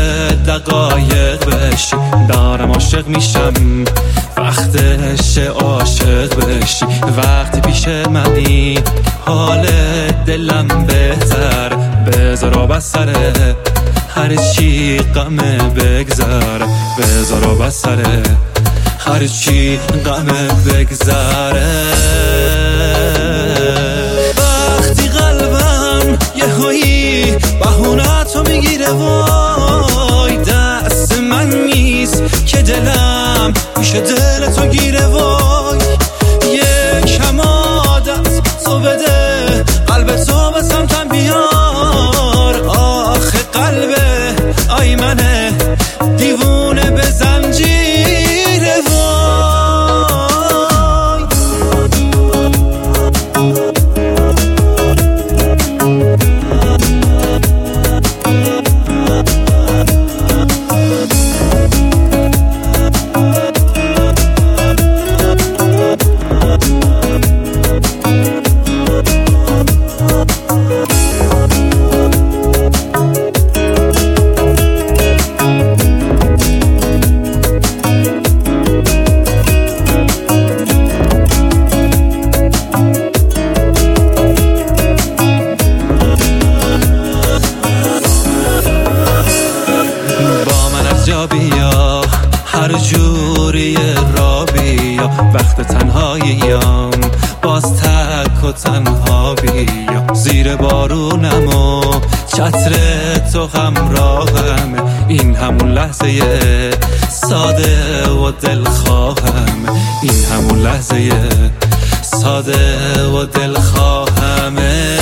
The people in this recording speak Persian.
دقایق بشی دارم عاشق میشم وقتش عاشق بشی وقتی پیش منی حال دلم بهتر بذارا بسره هر چی غمه بگذره بذارا بسره هر چی غمه بگذره وقتی قلبم یه هایی بهونتو میگیره وای دست من نیست که دلم میشه دل تو گیره وای یکم عادت تو بده قلب تو به سمتم بیار آخه قلبه آی منه دیوونه به زنجیره وای بیا هر جوری را بیا وقت تنهاییم باز تک و تنها بیا زیر بارونم و چتر تو همراهم این همون لحظه ساده و دلخواهم این همون لحظه ساده و دلخواهمه